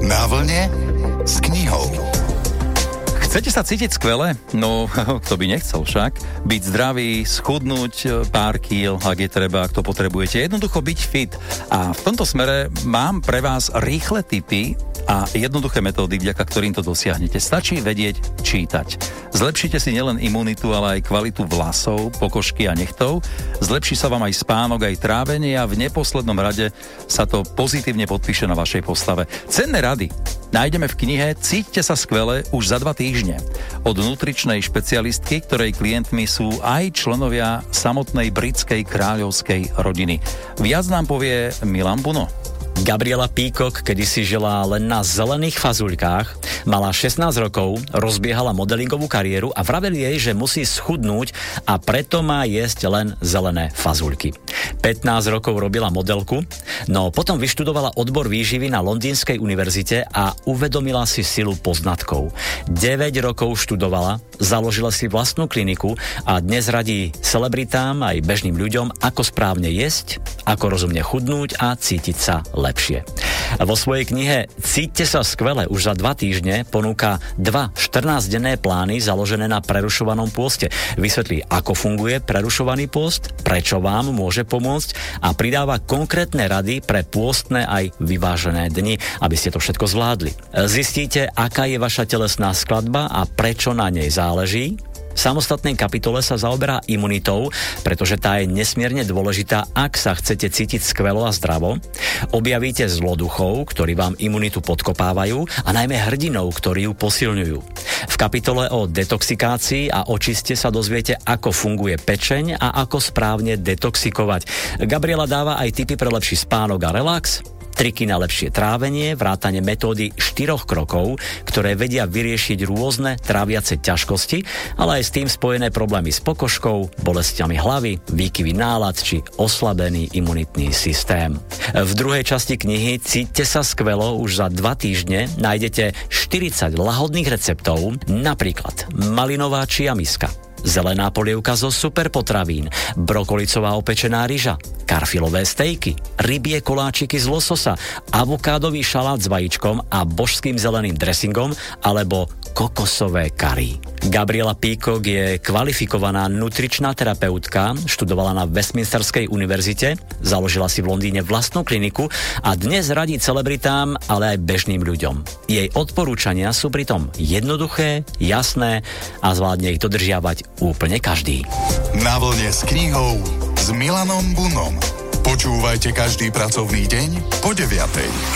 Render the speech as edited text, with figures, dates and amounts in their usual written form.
Na vlne s knihou. Chcete sa cítiť skvele? No, kto by nechcel však. Byť zdravý, schudnúť pár kíl, ak je treba, ak to potrebujete. Jednoducho byť fit. A v tomto smere mám pre vás rýchle tipy a jednoduché metódy, vďaka ktorým to dosiahnete. Stačí vedieť čítať. Zlepšite si nielen imunitu, ale aj kvalitu vlasov, pokožky a nechtov. Zlepší sa vám aj spánok, aj trávenie a v neposlednom rade sa to pozitívne podpíše na vašej postave. Cenné rady nájdeme v knihe Cíťte sa skvele už za 2 týždne. Od nutričnej špecialistky, ktorej klientmi sú aj členovia samotnej britskej kráľovskej rodiny. Viac nám povie Milan Buno. Gabriela Peacock kedysi žila len na zelených fazuľkách, mala 16 rokov, rozbiehala modelingovú kariéru a vraveli jej, že musí schudnúť a preto má jesť len zelené fazuľky. 15 rokov robila modelku, no potom vyštudovala odbor výživy na Londýnskej univerzite a uvedomila si silu poznatkov. 9 rokov študovala, založila si vlastnú kliniku a dnes radí celebritám aj bežným ľuďom, ako správne jesť, ako rozumne chudnúť a cítiť sa lepšie. Vo svojej knihe Cíťte sa skvele už za 2 týždne ponúka 2 14-denné plány založené na prerušovanom pôste. Vysvetlí, ako funguje prerušovaný pôst, prečo vám môže pomôcť a pridáva konkrétne rady pre pôstne aj vyvážené dni, aby ste to všetko zvládli. Zistíte, aká je vaša telesná skladba a prečo na nej záleží. V samostatnej kapitole sa zaoberá imunitou, pretože tá je nesmierne dôležitá, ak sa chcete cítiť skvelo a zdravo. Objavíte zloduchov, ktorí vám imunitu podkopávajú a najmä hrdinov, ktorí ju posilňujú. V kapitole o detoxikácii a očiste sa dozviete, ako funguje pečeň a ako správne detoxikovať. Gabriela dáva aj tipy pre lepší spánok a relax, triky na lepšie trávenie, vrátane metódy 4 krokov, ktoré vedia vyriešiť rôzne tráviace ťažkosti, ale aj s tým spojené problémy s pokožkou, bolestiami hlavy, výkyvy nálad či oslabený imunitný systém. V druhej časti knihy Cíťte sa skvelo už za 2 týždne nájdete 40 lahodných receptov, napríklad malinová čia miska, zelená polievka zo superpotravín, brokolicová opečená ryža, karfilové stejky, rybie koláčiky z lososa, avokádový šalát s vajíčkom a božským zeleným dressingom alebo kokosové kari. Gabriela Peacock je kvalifikovaná nutričná terapeutka, študovala na Westminsterskej univerzite, založila si v Londýne vlastnú kliniku a dnes radí celebritám, ale aj bežným ľuďom. Jej odporúčania sú pritom jednoduché, jasné a zvládne ich dodržiavať úplne každý. Na vlne s knihou s Milanom Bunom. Počúvajte každý pracovný deň po 9:00.